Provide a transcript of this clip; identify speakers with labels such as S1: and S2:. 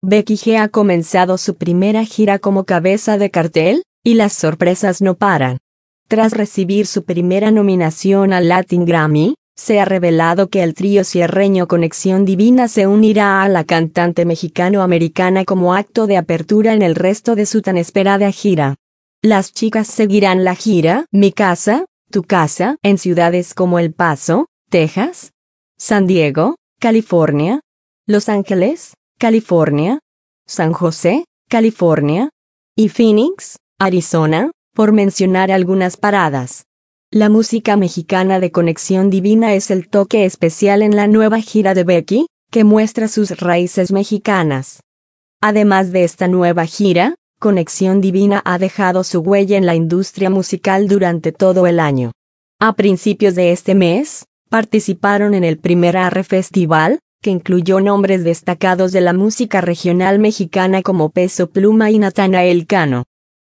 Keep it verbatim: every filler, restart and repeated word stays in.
S1: Becky G ha comenzado su primera gira como cabeza de cartel, y las sorpresas no paran. Tras recibir su primera nominación al Latin Grammy, se ha revelado que el trío sierreño Conexión Divina se unirá a la cantante mexicano-americana como acto de apertura en el resto de su tan esperada gira. Las chicas seguirán la gira Mi Casa, Tu Casa en ciudades como El Paso, Texas, San Diego, California, Los Ángeles, California, San José, California, y Phoenix, Arizona, por mencionar algunas paradas. La música mexicana de Conexión Divina es el toque especial en la nueva gira de Becky, que muestra sus raíces mexicanas. Además de esta nueva gira, Conexión Divina ha dejado su huella en la industria musical durante todo el año. A principios de este mes, participaron en el primer Arre Festival, que incluyó nombres destacados de la música regional mexicana como Peso Pluma y Natanael Cano.